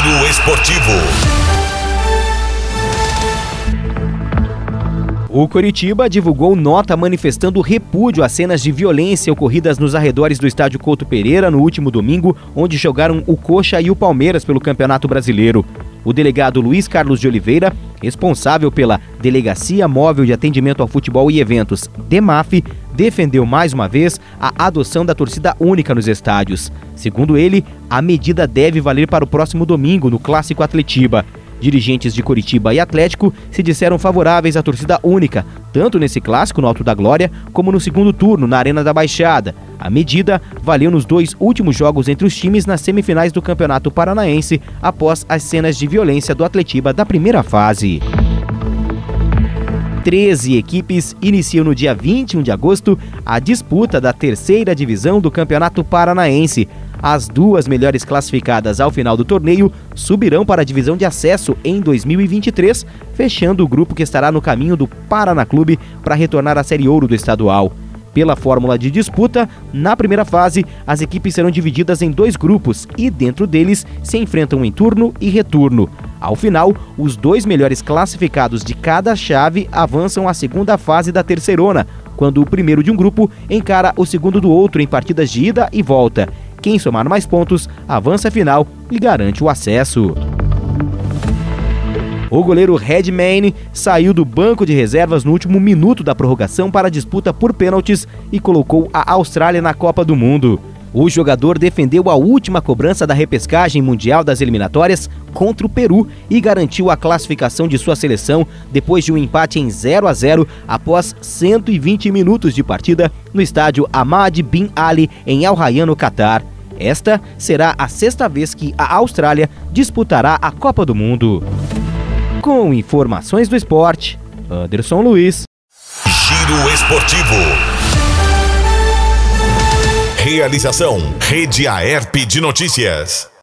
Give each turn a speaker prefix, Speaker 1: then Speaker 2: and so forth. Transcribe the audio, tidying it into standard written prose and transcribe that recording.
Speaker 1: Giro Esportivo.
Speaker 2: O Coritiba divulgou nota manifestando repúdio às cenas de violência ocorridas nos arredores do estádio Couto Pereira no último domingo, onde jogaram o Coxa e o Palmeiras pelo Campeonato Brasileiro. O delegado Luiz Carlos de Oliveira, responsável pela Delegacia Móvel de Atendimento ao Futebol e Eventos, DEMAF, defendeu mais uma vez a adoção da torcida única nos estádios. Segundo ele, a medida deve valer para o próximo domingo no Clássico Atletiba. Dirigentes de Coritiba e Atlético se disseram favoráveis à torcida única, tanto nesse clássico no Alto da Glória, como no segundo turno na Arena da Baixada. A medida valeu nos 2 últimos jogos entre os times nas semifinais do Campeonato Paranaense, após as cenas de violência do Atletiba da primeira fase. 13 equipes iniciam no dia 21 de agosto a disputa da terceira divisão do Campeonato Paranaense. As 2 melhores classificadas ao final do torneio subirão para a divisão de acesso em 2023, fechando o grupo que estará no caminho do Paraná Clube para retornar à Série Ouro do estadual. Pela fórmula de disputa, na primeira fase, as equipes serão divididas em 2 grupos e dentro deles se enfrentam em turno e retorno. Ao final, os 2 melhores classificados de cada chave avançam à segunda fase da terceirona, quando o primeiro de um grupo encara o segundo do outro em partidas de ida e volta. Quem somar mais pontos avança à final e garante o acesso. O goleiro Redmayne saiu do banco de reservas no último minuto da prorrogação para a disputa por pênaltis e colocou a Austrália na Copa do Mundo. O jogador defendeu a última cobrança da repescagem mundial das eliminatórias contra o Peru e garantiu a classificação de sua seleção depois de um empate em 0-0 após 120 minutos de partida no estádio Ahmad Bin Ali em Al Rayyan, no Catar. Esta será a 6ª vez que a Austrália disputará a Copa do Mundo. Com informações do esporte, Anderson Luiz.
Speaker 1: Giro Esportivo. Realização: Rede Aerp de Notícias.